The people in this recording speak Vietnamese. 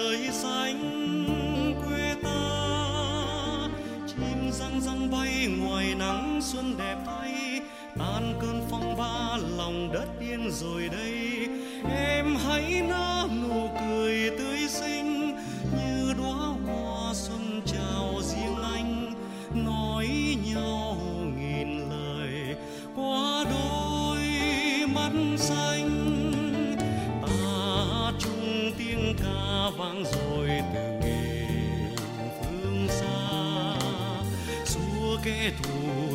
trời xanh quê ta, chim răng răng bay ngoài nắng xuân đẹp thay, tan cơn phong ba lòng đất yên rồi đây. Em hãy nở nụ cười tươi xinh như đóa hoa xuân chào riêng anh, nói nhau nghìn lời qua đôi mắt xanh. Ta chung tiếng ca vang rồi từ nghìn phương xa, xua kẻ thù